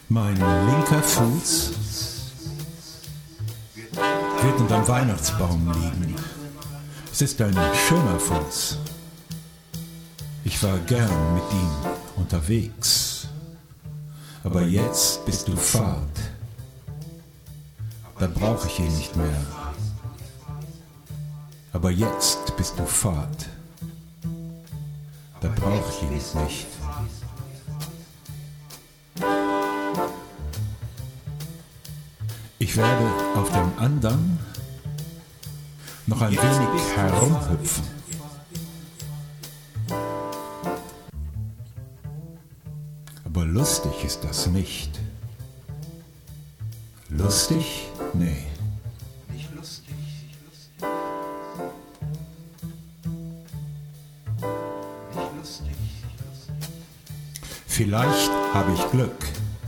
Mein linker Fuß wird unterm Weihnachtsbaum liegen. Es ist ein schöner Fuß. Ich war gern mit ihm unterwegs. Aber jetzt bist du fad. Da brauch ich ihn nicht mehr. Aber jetzt bist du fad. Da brauch ich ihn nicht. Ich werde auf dem anderen noch ein wenig herumhüpfen. Aber lustig ist das nicht. Lustig? Nee. Nicht lustig. Nicht lustig. Vielleicht habe ich Glück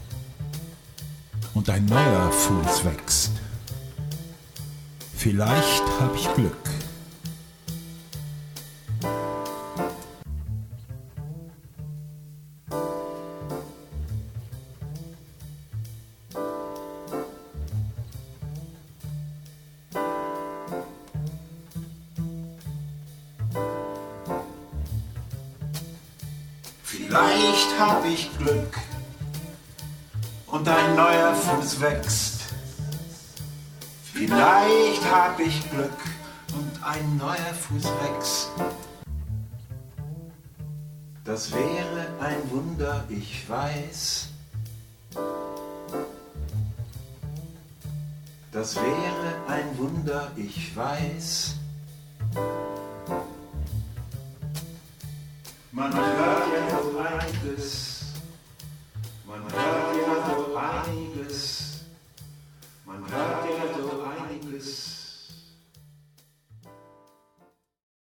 und ein neuer Fuß wächst. Vielleicht habe ich Glück. Vielleicht hab ich Glück und ein neuer Fuß wächst. Vielleicht hab ich Glück und ein neuer Fuß wächst. Das wäre ein Wunder, ich weiß. Das wäre ein Wunder, ich weiß. Man hört ja noch einiges. Man hört